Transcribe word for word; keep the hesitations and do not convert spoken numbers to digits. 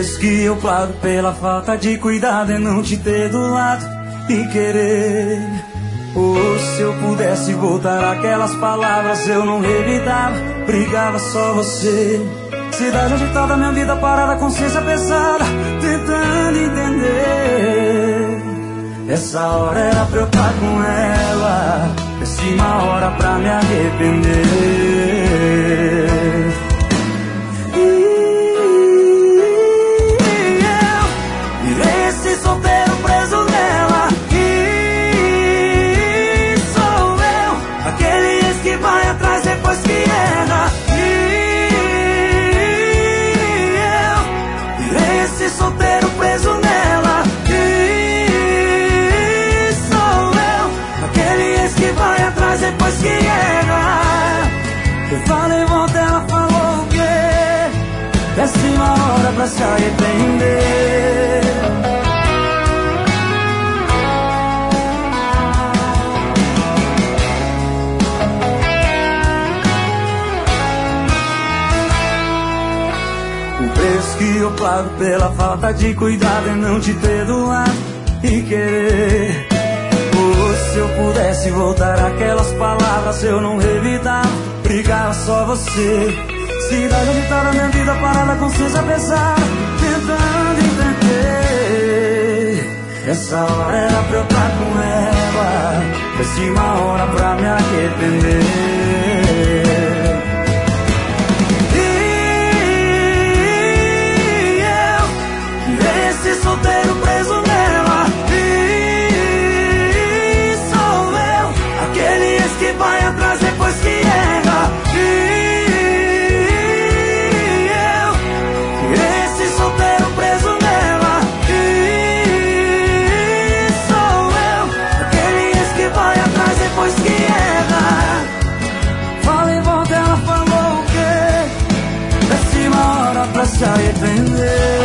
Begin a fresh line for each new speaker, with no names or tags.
preço que eu pago pela falta de cuidado é não te ter do lado e querer. Oh, se eu pudesse voltar aquelas palavras eu não evitava, brigava só você. Cidade agitada, minha vida parada, consciência pesada, tentando entender. Essa hora era pra eu estar com ela, péssima hora pra me arrepender. E eu virei esse solteiro preso nela. E sou eu, aquele ex que vai atrás depois que erra. Esse solteiro preso nela. E sou eu, aquele ex que vai atrás depois que erra. Eu falei volta, ela falou o quê? Péssima hora pra se arrepender. O preço que eu pago pela falta de cuidado é não te ter do lado e querer. Oh, se eu pudesse voltar aquelas palavras eu não evitava, brigava só você. Cidade agitada, minha vida parada, consciência pesada, tentando entender. Essa hora era pra eu estar com ela, péssima hora pra me arrepender. Esse solteiro preso nela. E sou eu, aquele ex que vai atrás depois que erra. E eu, esse solteiro preso nela. E sou eu, aquele ex que vai atrás depois que erra. Falei volta, ela falou o quê? Péssima hora pra se arrepender.